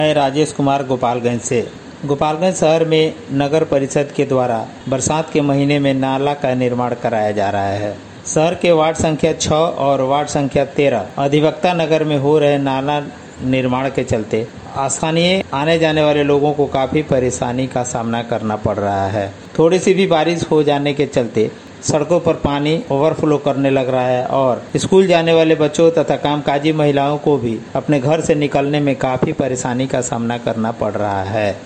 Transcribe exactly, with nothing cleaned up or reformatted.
मैं राजेश कुमार गोपालगंज से। गोपालगंज शहर में नगर परिषद के द्वारा बरसात के महीने में नाला का निर्माण कराया जा रहा है। शहर के वार्ड संख्या छह और वार्ड संख्या तेरह अधिवक्ता नगर में हो रहे नाला निर्माण के चलते स्थानीय आने जाने वाले लोगों को काफी परेशानी का सामना करना पड़ रहा है। थोड़ी सी भी बारिश हो जाने के चलते सड़कों पर पानी ओवरफ्लो करने लग रहा है और स्कूल जाने वाले बच्चों तथा कामकाजी महिलाओं को भी अपने घर से निकलने में काफी परेशानी का सामना करना पड़ रहा है।